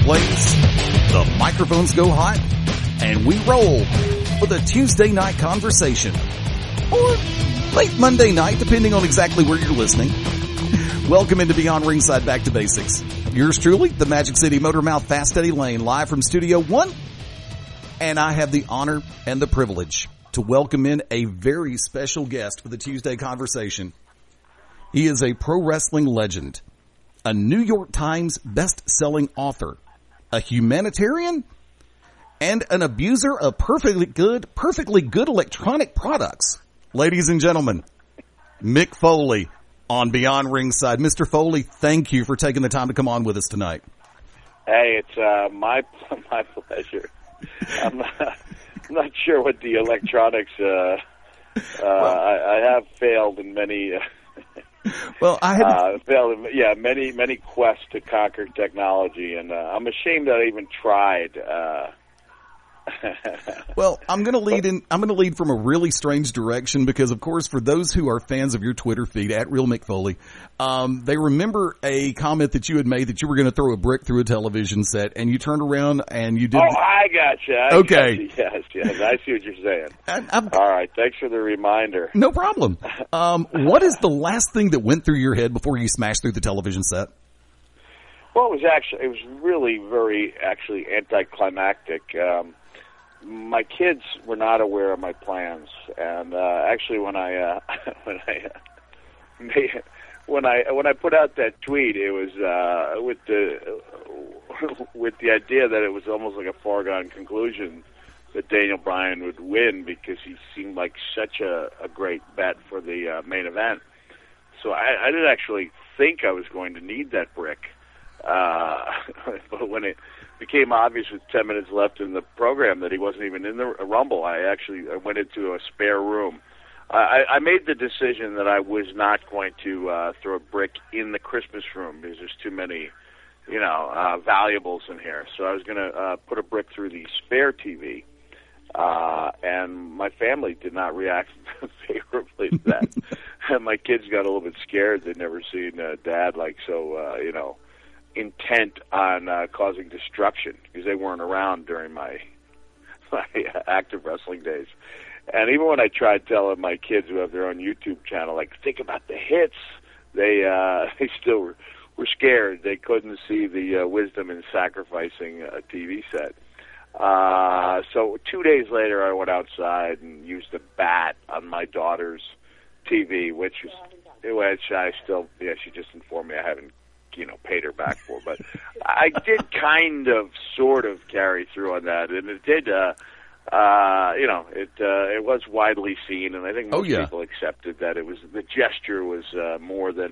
plays, the microphones go hot, and we roll with a Tuesday night conversation. Or late Monday night, depending on exactly where you're listening. Welcome into Beyond Ringside Back to Basics. Yours truly, the Magic City Motormouth Fast Eddie Lane, live from Studio One. And I have the honor and the privilege to welcome in a very special guest for the Tuesday conversation. He is a pro wrestling legend, a New York Times best-selling author, a humanitarian, and an abuser of perfectly good electronic products. Ladies and gentlemen, Mick Foley on Beyond Ringside. Mr. Foley, thank you for taking the time to come on with us tonight. Hey, it's my pleasure. I'm not sure what the electronics. I have failed in many. Well, I have failed in many quests to conquer technology, and I'm ashamed that I even tried. Well, I'm going to lead from a really strange direction because, of course, for those who are fans of your Twitter feed at Real Mick Foley, they remember a comment that you had made that you were going to throw a brick through a television set, and you turned around and you did. Oh, I gotcha. Okay. Yes, I see what you're saying. All right, thanks for the reminder. No problem. What is the last thing that went through your head before you smashed through the television set? Well, it was really very anticlimactic. My kids were not aware of my plans, and actually, when I put out that tweet, it was with the idea that it was almost like a foregone conclusion that Daniel Bryan would win because he seemed like such a great bet for the main event. So I didn't actually think I was going to need that brick, but when it became obvious with 10 minutes left in the program that he wasn't even in the Rumble, I went into a spare room. I made the decision that I was not going to throw a brick in the Christmas room because there's too many, valuables in here. So I was going to put a brick through the spare TV, and my family did not react favorably to that. And my kids got a little bit scared. They'd never seen Dad so intent on causing destruction because they weren't around during my active wrestling days. And even when I tried telling my kids who have their own YouTube channel, like, think about the hits, they still were scared. They couldn't see the wisdom in sacrificing a TV set. So 2 days later, I went outside and used a bat on my daughter's TV, which I still, she just informed me I haven't paid her back for, but I did sort of carry through on that, and it did, it was widely seen, and I think most people accepted that the gesture was more than,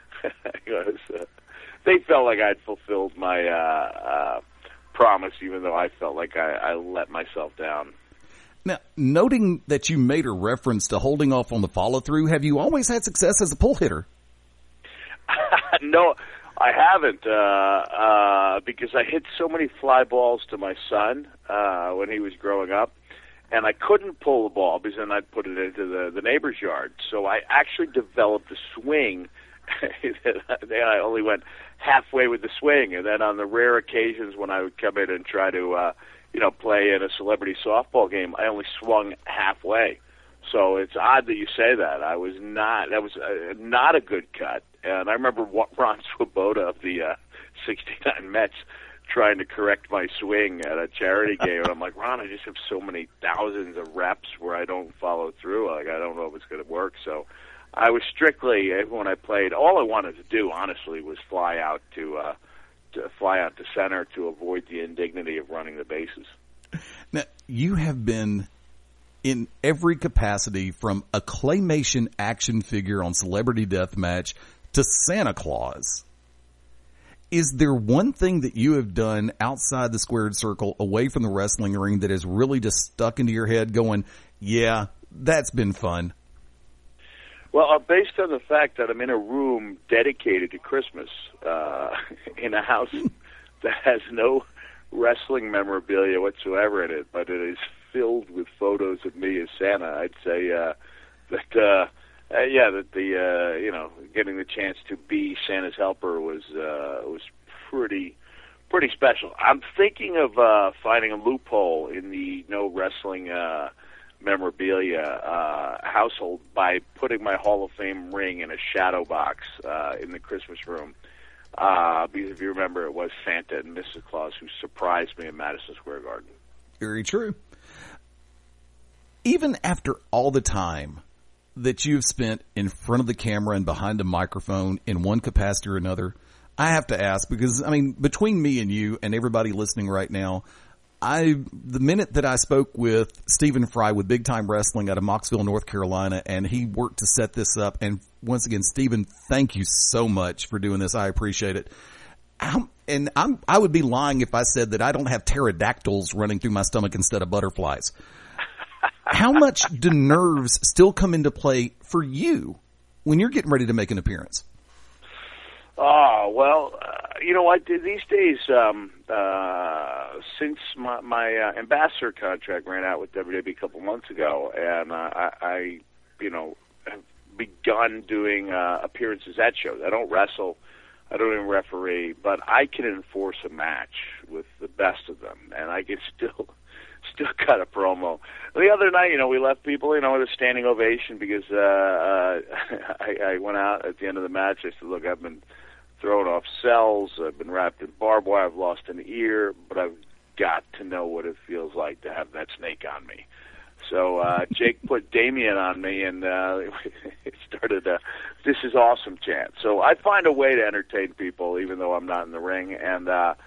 they felt like I'd fulfilled my promise, even though I felt like I let myself down. Now, noting that you made a reference to holding off on the follow-through, have you always had success as a pull hitter? No, I haven't, because I hit so many fly balls to my son when he was growing up, and I couldn't pull the ball because then I'd put it into the neighbor's yard. So I actually developed a swing. I only went halfway with the swing, and then on the rare occasions when I would come in and try to, play in a celebrity softball game, I only swung halfway. So it's odd that you say that. That was not a good cut. And I remember Ron Swoboda of the 69 Mets trying to correct my swing at a charity game. And I'm like, Ron, I just have so many thousands of reps where I don't follow through. Like, I don't know if it's going to work. So I was strictly, when I played, all I wanted to do, honestly, was fly out to center to avoid the indignity of running the bases. Now, you have been in every capacity, from a claymation action figure on Celebrity Deathmatch to Santa Claus. Is there one thing that you have done outside the squared circle, away from the wrestling ring, that has really just stuck into your head going, yeah, that's been fun? Well, based on the fact that I'm in a room dedicated to Christmas, in a house that has no wrestling memorabilia whatsoever in it, but it is filled with photos of me as Santa, I'd say that getting the chance to be Santa's helper was pretty pretty special. I'm thinking of finding a loophole in the no wrestling memorabilia household by putting my Hall of Fame ring in a shadow box in the Christmas room. Because if you remember, it was Santa and Mrs. Claus who surprised me in Madison Square Garden. Very true. Even after all the time that you've spent in front of the camera and behind a microphone in one capacity or another, I have to ask, because, I mean, between me and you and everybody listening right now, the minute that I spoke with Stephen Fry with Big Time Wrestling out of Mocksville, North Carolina, and he worked to set this up, and once again, Stephen, thank you so much for doing this. I appreciate it. I would be lying if I said that I don't have pterodactyls running through my stomach instead of butterflies. How much do nerves still come into play for you when you're getting ready to make an appearance? Oh, well, you know what? These days, since my ambassador contract ran out with WWE a couple months ago, and I have begun doing appearances at shows. I don't wrestle. I don't even referee, but I can enforce a match with the best of them, and I can still cut a promo. The other night, we left people, with a standing ovation because I went out at the end of the match. I said, look, I've been thrown off cells. I've been wrapped in barbed wire. I've lost an ear, but I've got to know what it feels like to have that snake on me. So Jake put Damien on me, and it started a "This is awesome" chant. So I find a way to entertain people, even though I'm not in the ring. And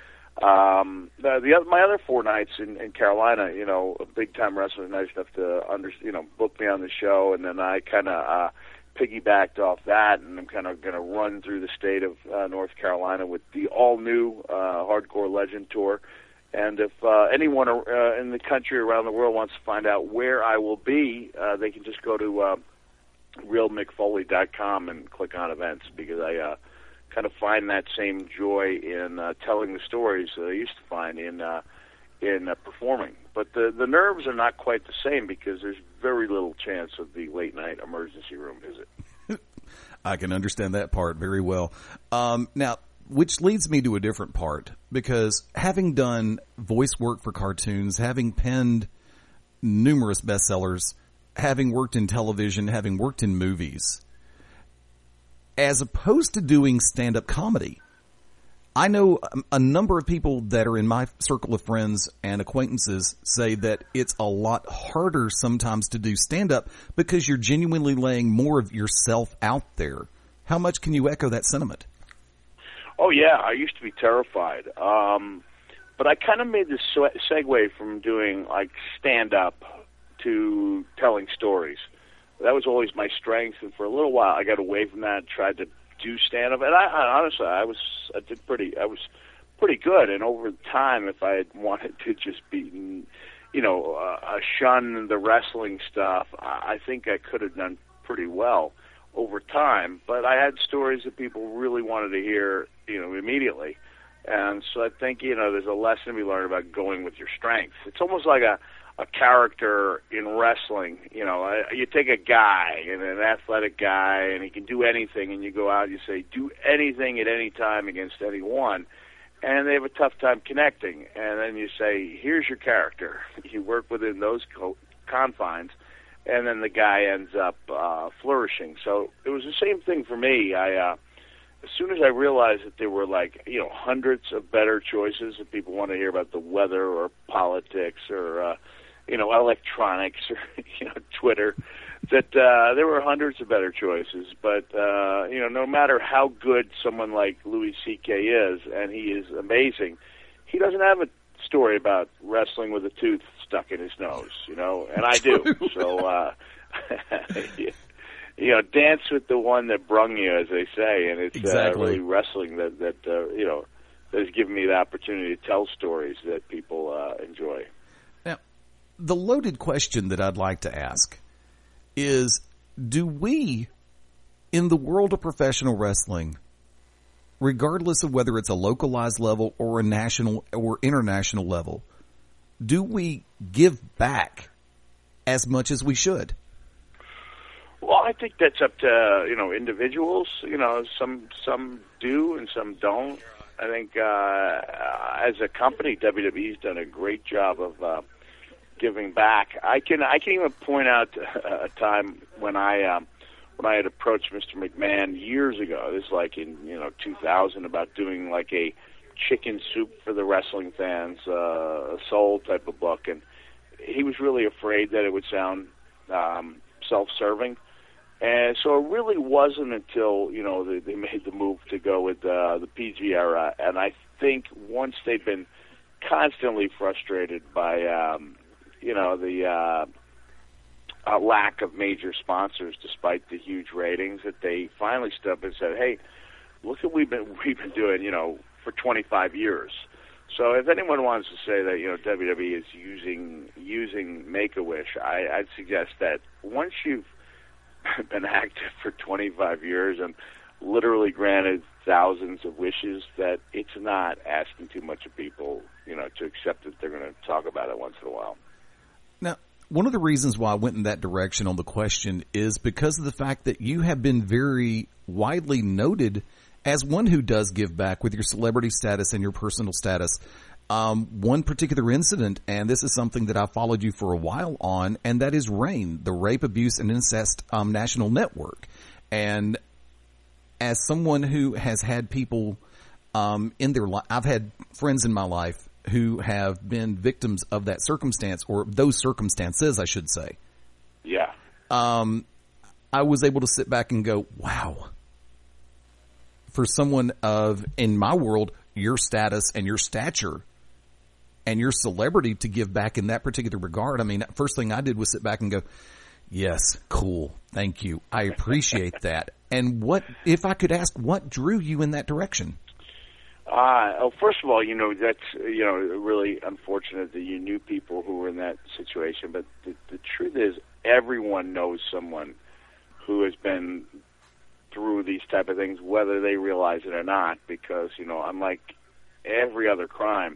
my other 4 nights in Carolina, a Big Time Wrestler nice enough to book me on the show, and then I kind of piggybacked off that, and I'm kind of going to run through the state of North Carolina with the all-new Hardcore Legend Tour. And if anyone in the country or around the world wants to find out where I will be, they can just go to realmickfoley.com and click on events, because I kind of find that same joy in telling the stories that I used to find in performing. But the nerves are not quite the same, because there's very little chance of the late-night emergency room visit. I can understand that part very well. Now, which leads me to a different part, because having done voice work for cartoons, having penned numerous bestsellers, having worked in television, having worked in movies, as opposed to doing stand-up comedy, I know a number of people that are in my circle of friends and acquaintances say that it's a lot harder sometimes to do stand-up because you're genuinely laying more of yourself out there. How much can you echo that sentiment? Oh, yeah, I used to be terrified. But I kind of made this segue from doing, stand-up to telling stories. That was always my strength, and for a little while I got away from that, tried to do stand-up, and I honestly, I was pretty good. And over time, if I had wanted to just be, shun the wrestling stuff, I think I could have done pretty well over time. But I had stories that people really wanted to hear, immediately. And so I think, there's a lesson to be learned about going with your strengths. It's almost like a character in wrestling. You take a guy, an athletic guy, and he can do anything, and you go out and you say, do anything at any time against anyone, and they have a tough time connecting. And then you say, here's your character. You work within those confines, and then the guy ends up flourishing. So it was the same thing for me. As soon as I realized that there were hundreds of better choices if people want to hear about the weather or politics or electronics or Twitter, that there were hundreds of better choices. But no matter how good someone like Louis C.K. is, and he is amazing, he doesn't have a story about wrestling with a tooth stuck in his nose, and I do. So dance with the one that brung you, as they say, and it's exactly. Really wrestling that has given me the opportunity to tell stories that people enjoy. Now, the loaded question that I'd like to ask is, do we, in the world of professional wrestling, regardless of whether it's a localized level or a national or international level, do we give back as much as we should? Well, I think that's up to individuals. Some do and some don't. I think as a company, WWE's done a great job of giving back. I can even point out a time when I had approached Mr. McMahon years ago. This is like in 2000, about doing like a chicken soup for the wrestling fans, a soul type of book, and he was really afraid that it would sound self-serving. And so it really wasn't until, they made the move to go with the PG era. And I think once they've been constantly frustrated by, the lack of major sponsors despite the huge ratings, that they finally stepped up and said, hey, look what we've been doing, for 25 years. So if anyone wants to say that, WWE is using Make-A-Wish, I'd suggest that once you've been active for 25 years and literally granted thousands of wishes, that it's not asking too much of people, to accept that they're going to talk about it once in a while. Now, one of the reasons why I went in that direction on the question is because of the fact that you have been very widely noted as one who does give back with your celebrity status and your personal status. One particular incident, and this is something that I followed you for a while on, and that is RAINN, the Rape, Abuse, and Incest National Network. And as someone who has had people in their life, I've had friends in my life who have been victims of that circumstance, or those circumstances, I should say. Yeah. I was able to sit back and go, wow. For someone in my world, your status and your stature and your celebrity to give back in that particular regard. I mean, first thing I did was sit back and go, yes, cool. Thank you. I appreciate that. And if I could ask, what drew you in that direction? First of all, that's, really unfortunate that you knew people who were in that situation. But the truth is, everyone knows someone who has been through these type of things, whether they realize it or not, because, unlike every other crime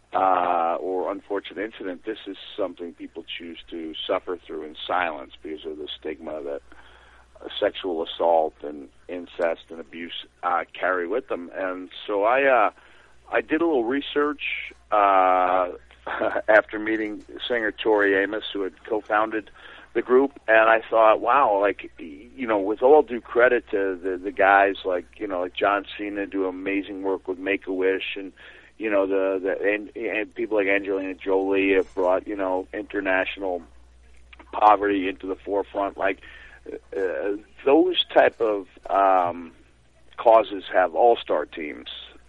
or unfortunate incident, this is something people choose to suffer through in silence because of the stigma that sexual assault and incest and abuse carry with them. And so I did a little research after meeting singer Tori Amos, who had co-founded the group, and I thought, wow, with all due credit to the guys like John Cena do amazing work with Make-A-Wish, and and people like Angelina Jolie have brought international poverty into the forefront. Those type of causes have all-star teams,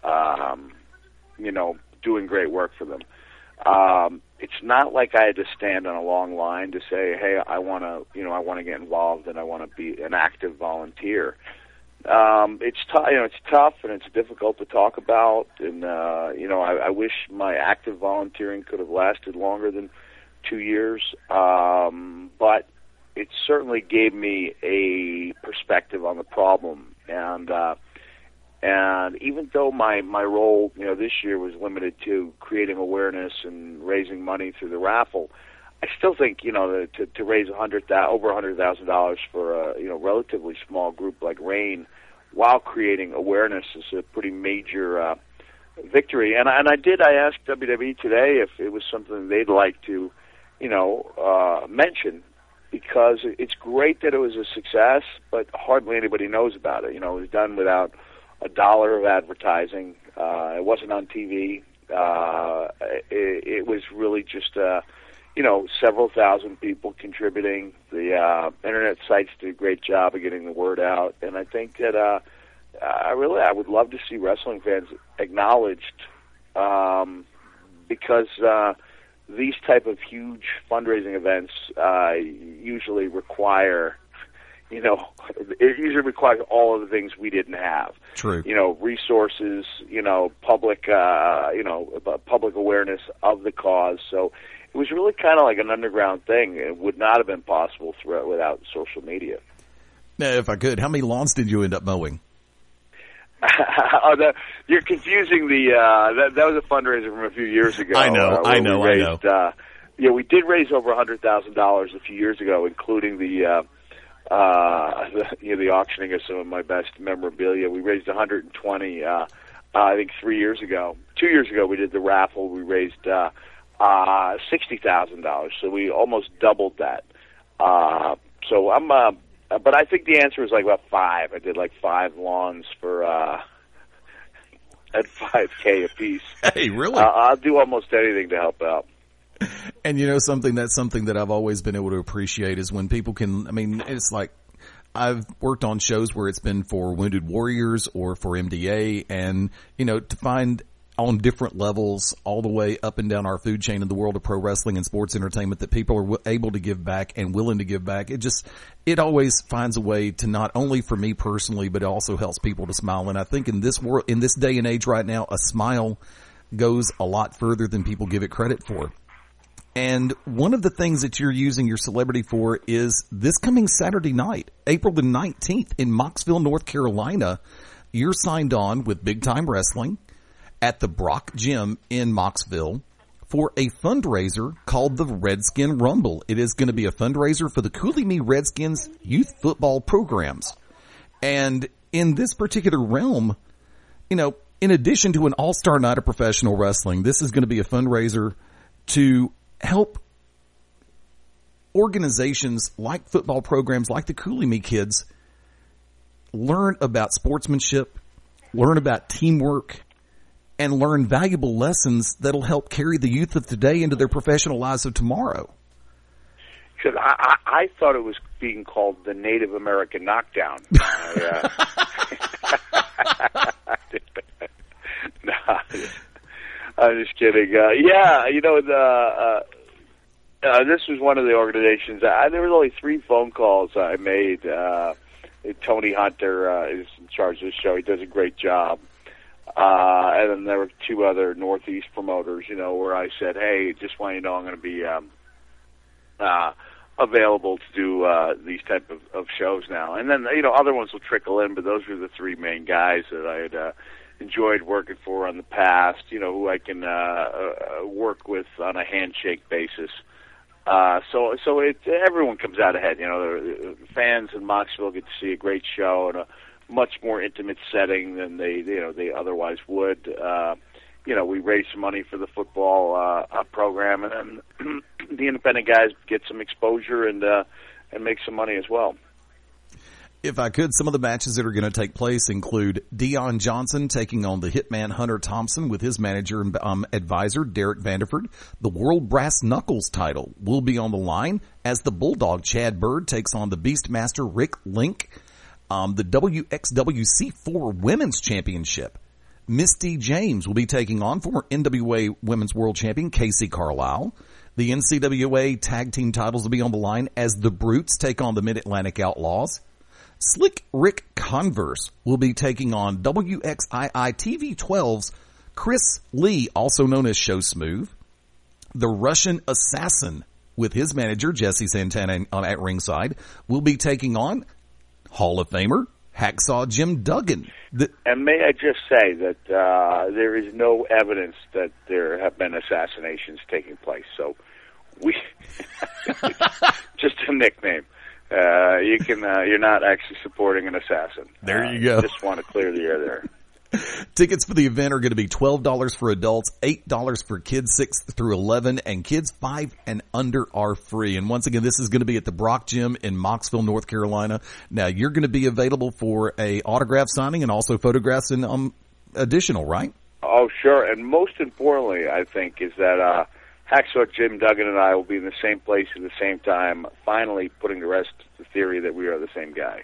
doing great work for them. It's not like I had to stand on a long line to say, hey, I want to get involved and I want to be an active volunteer. It's tough and it's difficult to talk about, and I wish my active volunteering could have lasted longer than 2 years, but it certainly gave me a perspective on the problem, and even though my role, this year was limited to creating awareness and raising money through the raffle, I still think, to raise over $100,000 for a relatively small group like RAINN while creating awareness is a pretty major victory. And I asked WWE today if it was something they'd like to, mention, because it's great that it was a success, but hardly anybody knows about it. It was done without $1 of advertising. It wasn't on TV. It was really just, several thousand people contributing. The internet sites did a great job of getting the word out, and I think that I would love to see wrestling fans acknowledged, because these type of huge fundraising events usually require. It usually requires all of the things we didn't have. True. Resources, public awareness of the cause. So it was really kind of like an underground thing. It would not have been possible without social media. Now, if I could, how many lawns did you end up mowing? You're confusing that was a fundraiser from a few years ago. I know. We did raise over $100,000 a few years ago, including the auctioning of some of my best memorabilia. We raised 120. I think 3 years ago. 2 years ago, we did the raffle. We raised $60,000, so we almost doubled that. So I'm, but I think the answer is like about 5. I did like 5 lawns for at $5K a piece. Hey, really? I'll do almost anything to help out. And you know something that I've always been able to appreciate is when people can. I mean, it's like I've worked on shows where it's been for Wounded Warriors or for MDA, and you know, to find on different levels all the way up and down our food chain in the world of pro wrestling and sports entertainment that people are able to give back and willing to give back. It always finds a way to, not only for me personally, but it also helps people to smile. And I think in this world, in this day and age right now, a smile goes a lot further than people give it credit for. And one of the things that you're using your celebrity for is this coming Saturday night, April the 19th in Mocksville, North Carolina. You're signed on with Big Time Wrestling at the Brock Gym in Mocksville for a fundraiser called the Redskin Rumble. It is going to be a fundraiser for the Cooley Redskins youth football programs. And in this particular realm, you know, in addition to an all-star night of professional wrestling, this is going to be a fundraiser to help organizations like football programs like the Cooley kids learn about sportsmanship, learn about teamwork, and learn valuable lessons that'll help carry the youth of today into their professional lives of tomorrow. Because I thought it was being called the Native American Knockdown. Nah, I'm just kidding. Yeah, you know, this was one of the organizations. There was only 3 phone calls I made. Tony Hunter is in charge of the show. He does a great job. And then there were 2 other Northeast promoters, you know, where I said, hey, just want you to know I'm going to be available to do these type of shows now. And then, you know, other ones will trickle in, but those were the 3 main guys that I had enjoyed working for in the past, you know, who I can work with on a handshake basis. So everyone comes out ahead. You know, the fans in Mocksville get to see a great show in a much more intimate setting than they otherwise would. You know, we raise some money for the football program, and then the independent guys get some exposure and make some money as well. If I could, some of the matches that are going to take place include Dion Johnson taking on the Hitman Hunter Thompson with his manager and advisor, Derek Vanderford. The World Brass Knuckles title will be on the line as the Bulldog Chad Bird takes on the Beastmaster Rick Link. The WXWC4 Women's Championship, Misty James will be taking on former NWA Women's World Champion Casey Carlisle. The NCWA Tag Team titles will be on the line as the Brutes take on the Mid-Atlantic Outlaws. Slick Rick Converse will be taking on WXII TV12's Chris Lee, also known as Show Smooth. The Russian Assassin, with his manager Jesse Santana at ringside, will be taking on Hall of Famer Hacksaw Jim Duggan. And may I just say that there is no evidence that there have been assassinations taking place. So we just a nickname. You're not actually supporting an assassin. There you go. Just want to clear the air there. Tickets for the event are going to be $12 for adults, $8 for kids 6 through 11, and kids 5 and under are free. And once again, this is going to be at the Brock Gym in Mocksville, North Carolina. Now, you're going to be available for a autograph signing and also photographs and additional, right? Oh, sure. And most importantly, I think, is that Hacksaw Jim Duggan and I will be in the same place at the same time, finally putting to rest the theory that we are the same guy.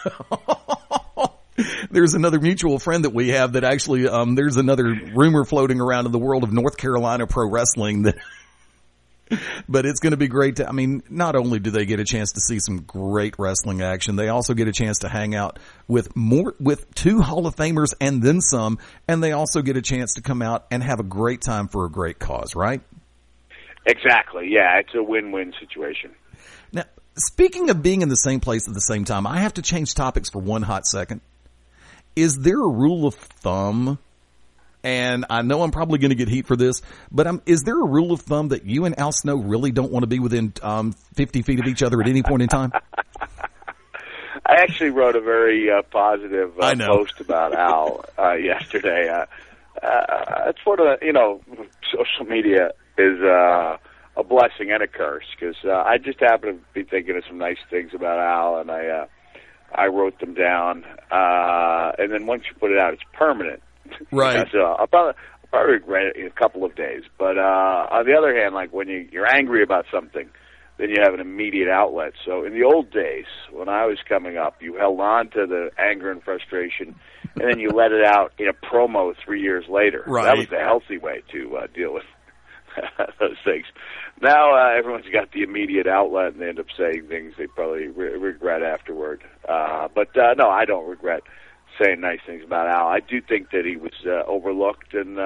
There's another mutual friend that we have that actually, there's another rumor floating around in the world of North Carolina pro wrestling that, but it's going to be great to, I mean, not only do they get a chance to see some great wrestling action, they also get a chance to hang out with 2 Hall of Famers and then some, and they also get a chance to come out and have a great time for a great cause, right? Exactly. Yeah, it's a win-win situation. Now, speaking of being in the same place at the same time, I have to change topics for one hot second. Is there a rule of thumb, and I know I'm probably going to get heat for this, but is there a rule of thumb that you and Al Snow really don't want to be within 50 feet of each other at any point in time? actually wrote a very positive post about Al yesterday. It's sort of, social media is a blessing and a curse, because I just happen to be thinking of some nice things about Al, and I wrote them down. And then once you put it out, it's permanent. Right. So I'll probably regret it in a couple of days. But on the other hand, like when you're angry about something, then you have an immediate outlet. So in the old days, when I was coming up, you held on to the anger and frustration, and then you let it out in a promo 3 years later. Right. That was the healthy way to deal with those things. Now everyone's got the immediate outlet, and they end up saying things they probably regret afterward. But no, I don't regret saying nice things about Al. I do think that he was overlooked, and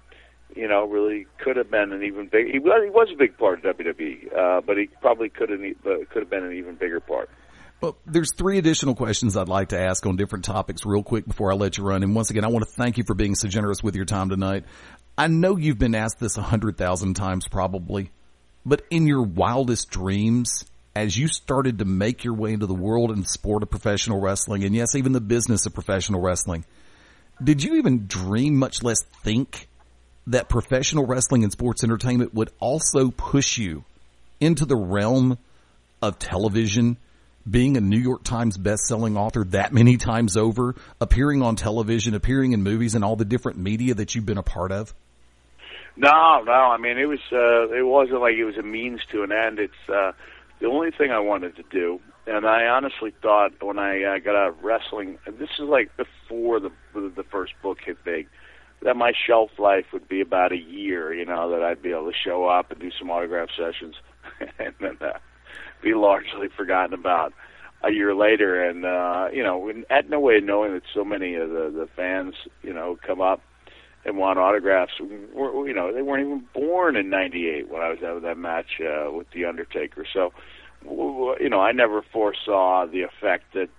really could have been an even big. He was a big part of WWE, but he probably could have been an even bigger part. Well, there's 3 additional questions I'd like to ask on different topics real quick before I let you run. And once again, I want to thank you for being so generous with your time tonight. I know you've been asked this 100,000 times probably, but in your wildest dreams, as you started to make your way into the world and sport of professional wrestling, and yes, even the business of professional wrestling, did you even dream, much less think, that professional wrestling and sports entertainment would also push you into the realm of television, being a New York Times best-selling author that many times over, appearing on television, appearing in movies, and all the different media that you've been a part of? No. I mean, it wasn't like it was a means to an end. It's the only thing I wanted to do. And I honestly thought when I got out of wrestling, and this is like before the first book hit big, that my shelf life would be about a year, that I'd be able to show up and do some autograph sessions and then be largely forgotten about a year later. And, had no way of knowing that so many of the fans, come up and want autographs. They weren't even born in '98 when I was having that match with The Undertaker. So, I never foresaw the effect that,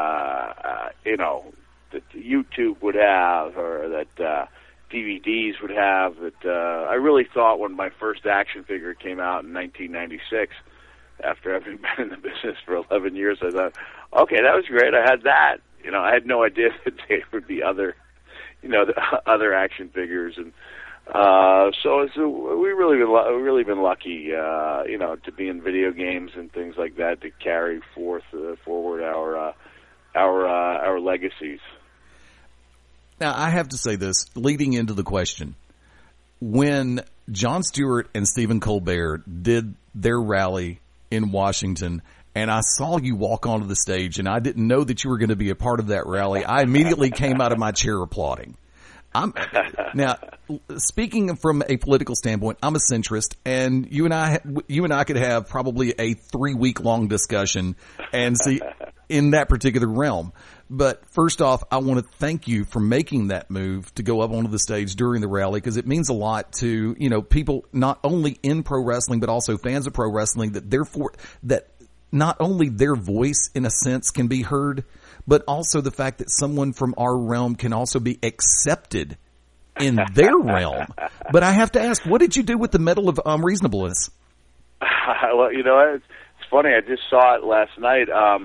that YouTube would have, or that DVDs would have. That I really thought when my first action figure came out in 1996, after having been in the business for 11 years, I thought, okay, that was great. I had that. I had no idea that there would be other action figures, and so we've really been lucky, to be in video games and things like that, to carry forward our legacies. Now, I have to say this, leading into the question. When Jon Stewart and Stephen Colbert did their rally in Washington, and I saw you walk onto the stage, and I didn't know that you were going to be a part of that rally, I immediately came out of my chair applauding. Now, speaking from a political standpoint, I'm a centrist, and you and I could have probably a 3-week long discussion and see in that particular realm. But first off, I want to thank you for making that move to go up onto the stage during the rally, because it means a lot to, people not only in pro wrestling, but also fans of pro wrestling, that not only their voice in a sense can be heard, but also the fact that someone from our realm can also be accepted in their realm. But I have to ask, what did you do with the Medal of Unreasonableness? Well, it's funny. I just saw it last night.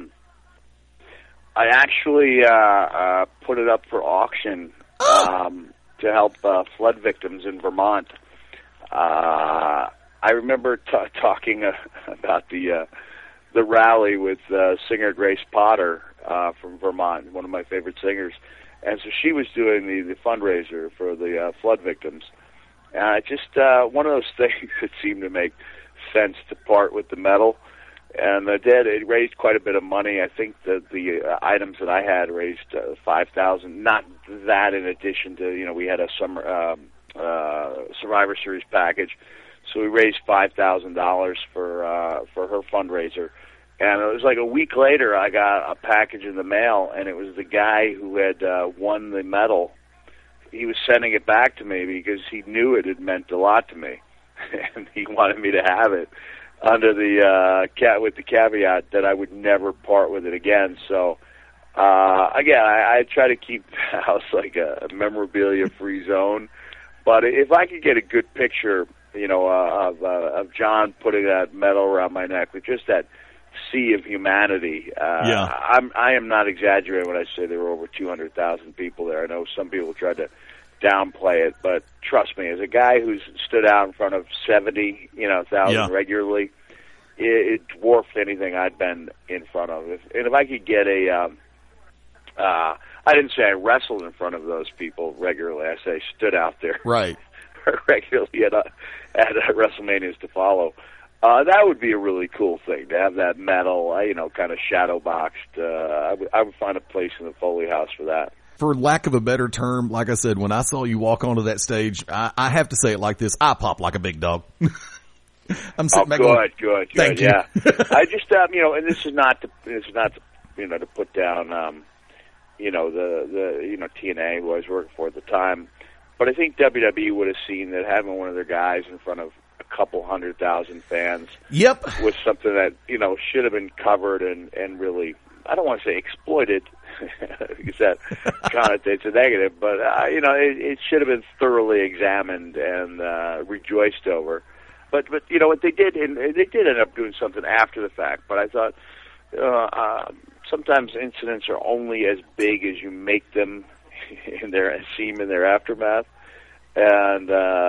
I actually put it up for auction to help flood victims in Vermont. I remember talking about the rally with singer Grace Potter from Vermont, one of my favorite singers. And so she was doing the fundraiser for the flood victims. Just one of those things that seemed to make sense to part with the medal. And it raised quite a bit of money. I think that the items that I had raised $5,000. Not that in addition to, we had a summer Survivor Series package. So we raised $5,000 for her fundraiser. And it was like a week later, I got a package in the mail, and it was the guy who had won the medal. He was sending it back to me because he knew it had meant a lot to me, and he wanted me to have it under with the caveat that I would never part with it again. So again, I try to keep the house like a memorabilia-free zone. But if I could get a good picture, of John putting that medal around my neck with just that sea of humanity. I am not exaggerating when I say there were over 200,000 people there. I know some people tried to downplay it, but trust me, as a guy who's stood out in front of 70,000 regularly, it dwarfed anything I'd been in front of. If I could get I didn't say I wrestled in front of those people regularly. I say stood out there regularly at WrestleManias to follow. That would be a really cool thing to have that medal, kind of shadow boxed. I would find a place in the Foley House for that. For lack of a better term, like I said, when I saw you walk onto that stage, I have to say it like this: I pop like a big dog. I'm sitting back going, good. Thank you. Yeah, I just, and this is not to put down, the TNA who I was working for at the time, but I think WWE would have seen that having one of their guys in front of a couple 100,000 fans, was something that should have been covered and really, I don't want to say exploited, because that connotates a negative, but it should have been thoroughly examined and rejoiced over. But what they did, and they did end up doing something after the fact. But I thought sometimes incidents are only as big as you make them seem in their aftermath, and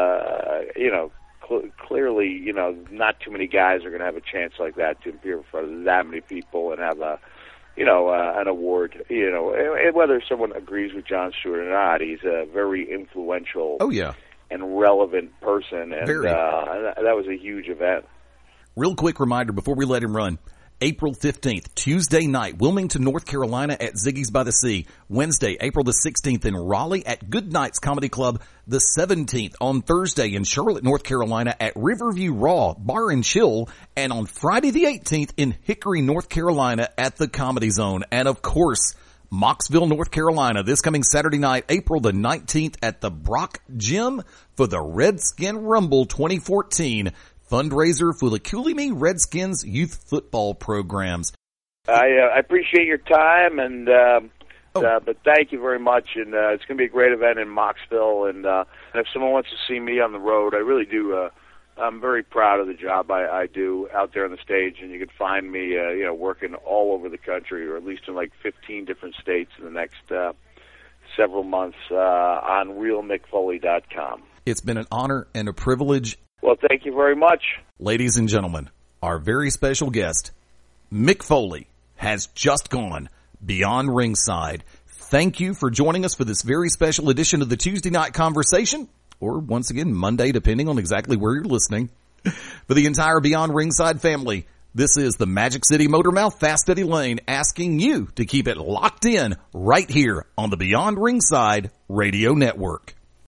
clearly, not too many guys are going to have a chance like that to appear in front of that many people and have an award. And whether someone agrees with Jon Stewart or not, he's a very influential. Oh yeah. And relevant person, and that was a huge event. Real quick reminder before we let him run. April 15th, Tuesday night, Wilmington, North Carolina at Ziggy's by the Sea. Wednesday, April the 16th in Raleigh at Good Nights Comedy Club. The 17th on Thursday in Charlotte, North Carolina at Riverview Raw Bar and Chill. And on Friday the 18th in Hickory, North Carolina at the Comedy Zone. And of course, Mocksville, North Carolina, this coming Saturday night, April the 19th at the Brock Gym for the Redskin Rumble 2014 fundraiser for the Cooley Redskins youth football programs. I appreciate your time, and but thank you very much. And it's going to be a great event in Mocksville. And if someone wants to see me on the road, I really do. I'm very proud of the job I do out there on the stage, and you can find me, working all over the country, or at least in like 15 different states in the next several months on RealMickFoley.com. It's been an honor and a privilege. Well, thank you very much. Ladies and gentlemen, our very special guest, Mick Foley, has just gone beyond ringside. Thank you for joining us for this very special edition of the Tuesday Night Conversation. Or once again, Monday, depending on exactly where you're listening. For the entire Beyond Ringside family, this is the Magic City Motormouth Fast Eddie Lane asking you to keep it locked in right here on the Beyond Ringside Radio Network.